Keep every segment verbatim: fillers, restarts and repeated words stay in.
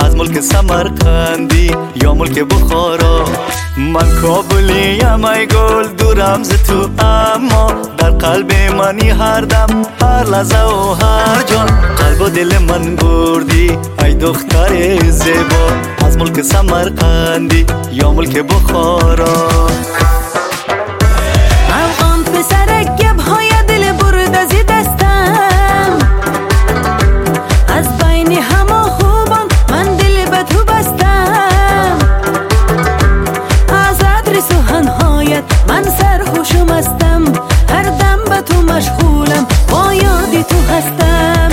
از ملک سمرقندی یا ملک بخارا. من کابلیم ای گل دورم ز تو، اما در قلب منی هر دم هر لحظه و هر جان. قلب و دل من بردی ای دختر زیبا، از ملک سمرقندی یا ملک بخارا. افغان پسرک گب های دل برد از دستم، از بین همه خوبان من دل به تو بستم. از عطر سخنهایت من سرخوشم هستم، هر دم به تو مشغولم با یاد تو هستم.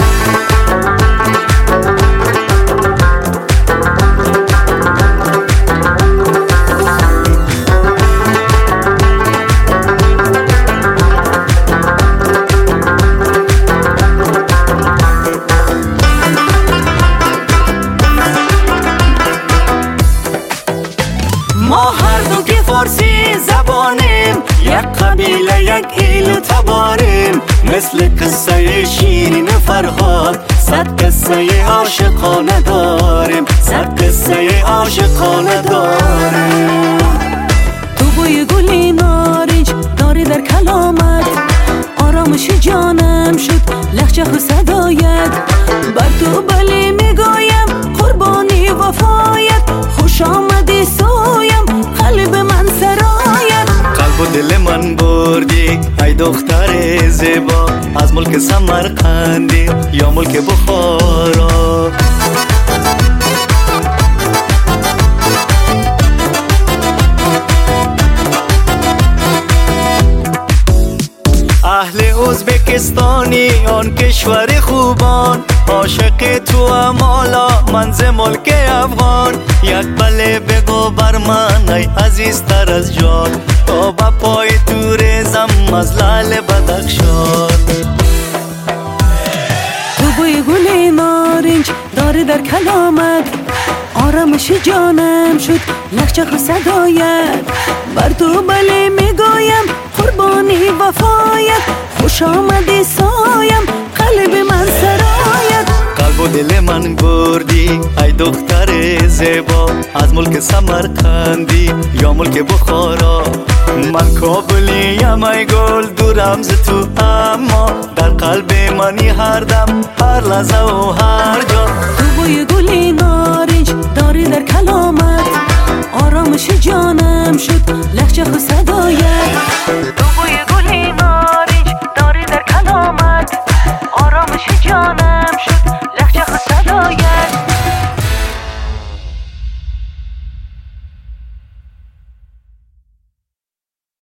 ما هر دو که فارسی زبانیم، یک قبیله یک ایل و تباریم. مثل قصه شیرین فرهاد صد قصه عاشقانه داریم، صد قصه عاشقانه داریم. تو بوی گلی نارنج داری در کلامت، آرامش جانم شد لحجه و صدایت. بر تو بلی میگویم قربانی وفایت، خوش آمدی سویم قلب من سرایت. قلب و دل من بردی ای دختر زیبا، از ملک سمرقندی یا ملک بخارا. اهل ازبکستانی آن کشور خوبان، عاشق تو امالا من ز ملک افغان. یک بله بگو بر من ای عزیزتر از جان، تا با پای تو ریزم از لعل بدخشان. تو بوی گل نارنج داری در کلامت، آرامش جانم شد لحجه و صدایت. بر تو بله میگویم قربانی وفایت، خوش آمدی سایم قلب من سرایت. قلب و دل من بردی ای دختر زیبا، از ملک سمرقندی یا ملک بخارا. من کابلیم ای گل دورم ز تو، اما در قلب منی هر دم هر لحظه و هر جا. تو بوی گلی نارنج داری در کلامت، آرامش جانم شد لحجه و صدایت.